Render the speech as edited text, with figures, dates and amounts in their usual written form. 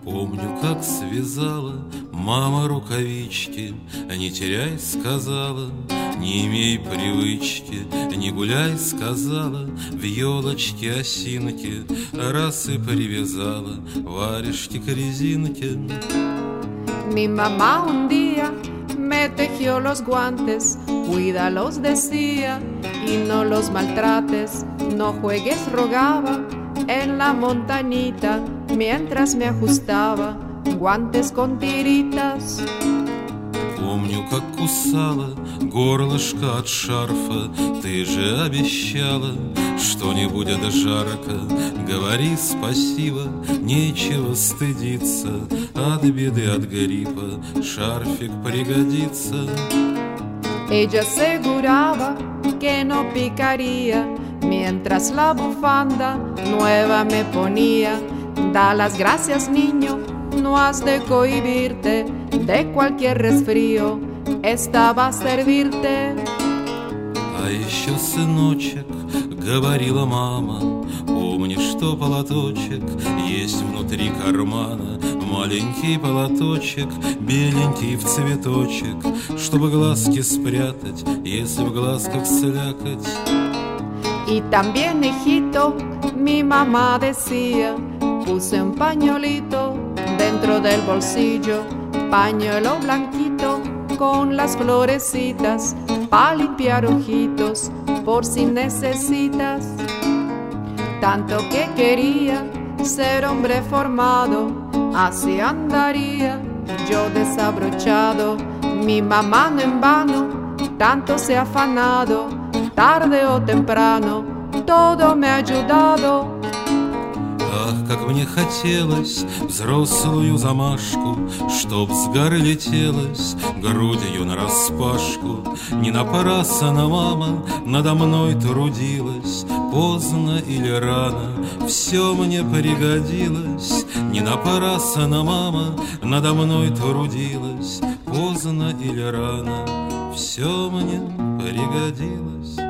Помню, как связала мама рукавички, не теряй, сказала, не имей привычки, не гуляй, сказала, в елочке осинки, раз и привязала варежки к резинке. Mi mamá un día me tejió los guantes, cuídalos decía y no los maltrates, no juegues rogaba en la montañita mientras me ajustaba guantes con tiritas. Помню, как кусала горлышко от шарфа, ты же обещала, что не будет жарко. Говори спасибо, нечего стыдиться, от беды, от гриппа шарфик пригодится. Ella aseguraba que no picaría mientras la bufanda nueva me ponía. Da las gracias, niño, no has de cohibirte de cualquier resfrío, esta va a servirte. А еще, сыночек, говорила мама, помни, что платочек есть внутри кармана, маленький платочек, беленький в цветочек, чтобы глазки спрятать, если в глазках слякоть. Y también, hijito, mi mamá decía, puse un pañuelito dentro del bolsillo, pañuelo blanquito con las florecitas, pa' limpiar ojitos por si necesitas. Tanto que quería ser hombre formado, así andaría yo desabrochado. Mi mamá no en vano tanto se ha afanado, tarde o temprano todo me ha ayudado. Ах, как мне хотелось взрослую замашку, чтоб с горы летелась грудью нараспашку. Не напрасно мама надо мной трудилась, поздно или рано все мне пригодилось. Не напрасно мама надо мной трудилась, поздно или рано все мне пригодилось.